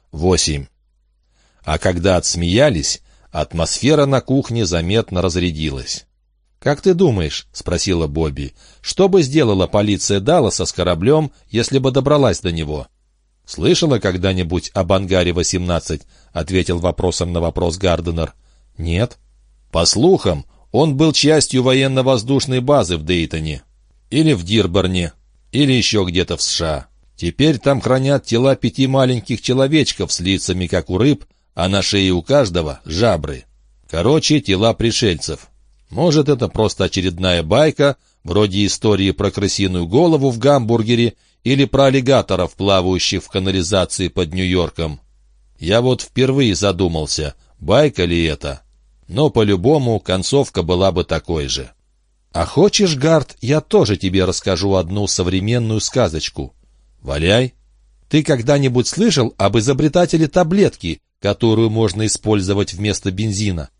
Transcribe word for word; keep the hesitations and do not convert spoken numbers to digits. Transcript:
восемь. А когда отсмеялись, атмосфера на кухне заметно разрядилась. «Как ты думаешь, — спросила Бобби, — что бы сделала полиция Далласа с кораблем, если бы добралась до него?» «Слышала когда-нибудь об ангаре восемнадцать?» — ответил вопросом на вопрос Гарденер. «Нет». «По слухам, он был частью военно-воздушной базы в Дейтоне. Или в Дирборне. Или еще где-то в США. Теперь там хранят тела пяти маленьких человечков с лицами, как у рыб, а на шее у каждого — жабры. Короче, тела пришельцев. Может, это просто очередная байка, вроде истории про крысиную голову в гамбургере или про аллигаторов, плавающих в канализации под Нью-Йорком. Я вот впервые задумался, байка ли это. Но, по-любому, концовка была бы такой же. А хочешь, Гард, я тоже тебе расскажу одну современную сказочку? Валяй. Ты когда-нибудь слышал об изобретателе таблетки, которую можно использовать вместо бензина?